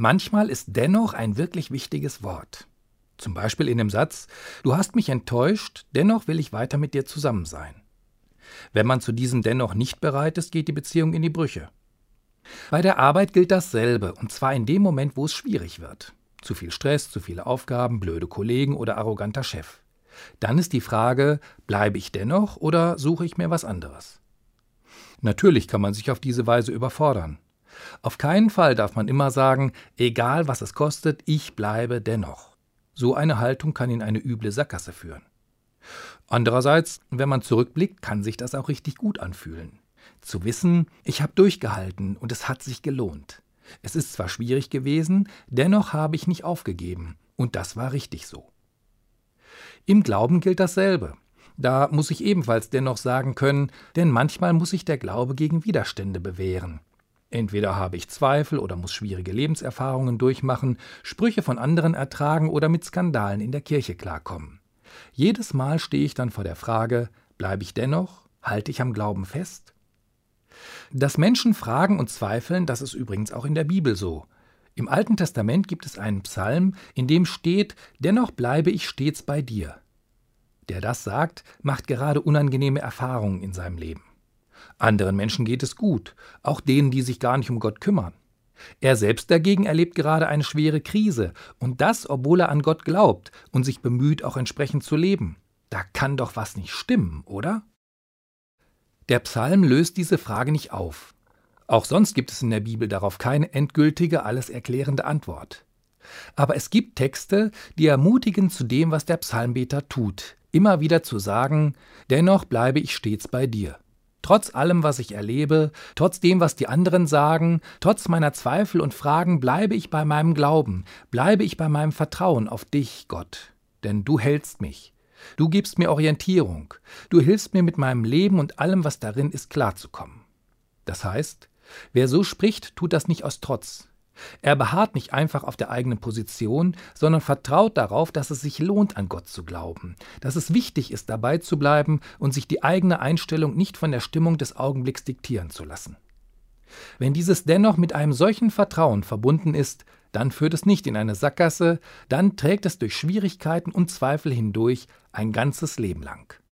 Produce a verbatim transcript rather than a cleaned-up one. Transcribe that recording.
Manchmal ist dennoch ein wirklich wichtiges Wort. Zum Beispiel in dem Satz: Du hast mich enttäuscht, dennoch will ich weiter mit dir zusammen sein. Wenn man zu diesem dennoch nicht bereit ist, geht die Beziehung in die Brüche. Bei der Arbeit gilt dasselbe, und zwar in dem Moment, wo es schwierig wird. Zu viel Stress, zu viele Aufgaben, blöde Kollegen oder arroganter Chef. Dann ist die Frage: Bleibe ich dennoch oder suche ich mir was anderes? Natürlich kann man sich auf diese Weise überfordern. Auf keinen Fall darf man immer sagen: Egal was es kostet, ich bleibe dennoch. So eine Haltung kann in eine üble Sackgasse führen. Andererseits, wenn man zurückblickt, kann sich das auch richtig gut anfühlen. Zu wissen, ich habe durchgehalten und es hat sich gelohnt. Es ist zwar schwierig gewesen, dennoch habe ich nicht aufgegeben und das war richtig so. Im Glauben gilt dasselbe. Da muss ich ebenfalls dennoch sagen können, denn manchmal muss sich der Glaube gegen Widerstände bewähren. Entweder habe ich Zweifel oder muss schwierige Lebenserfahrungen durchmachen, Sprüche von anderen ertragen oder mit Skandalen in der Kirche klarkommen. Jedes Mal stehe ich dann vor der Frage: Bleibe ich dennoch? Halte ich am Glauben fest? Dass Menschen fragen und zweifeln, das ist übrigens auch in der Bibel so. Im Alten Testament gibt es einen Psalm, in dem steht: Dennoch bleibe ich stets bei dir. Der das sagt, macht gerade unangenehme Erfahrungen in seinem Leben. Anderen Menschen geht es gut, auch denen, die sich gar nicht um Gott kümmern. Er selbst dagegen erlebt gerade eine schwere Krise, und das, obwohl er an Gott glaubt und sich bemüht, auch entsprechend zu leben. Da kann doch was nicht stimmen, oder? Der Psalm löst diese Frage nicht auf. Auch sonst gibt es in der Bibel darauf keine endgültige, alles erklärende Antwort. Aber es gibt Texte, die ermutigen zu dem, was der Psalmbeter tut, immer wieder zu sagen: Dennoch bleibe ich stets bei dir. Trotz allem, was ich erlebe, trotz dem, was die anderen sagen, trotz meiner Zweifel und Fragen, bleibe ich bei meinem Glauben, bleibe ich bei meinem Vertrauen auf dich, Gott. Denn du hältst mich. Du gibst mir Orientierung. Du hilfst mir mit meinem Leben und allem, was darin ist, klarzukommen. Das heißt, wer so spricht, tut das nicht aus Trotz. Er beharrt nicht einfach auf der eigenen Position, sondern vertraut darauf, dass es sich lohnt, an Gott zu glauben, dass es wichtig ist, dabei zu bleiben und sich die eigene Einstellung nicht von der Stimmung des Augenblicks diktieren zu lassen. Wenn dieses dennoch mit einem solchen Vertrauen verbunden ist, dann führt es nicht in eine Sackgasse, dann trägt es durch Schwierigkeiten und Zweifel hindurch ein ganzes Leben lang.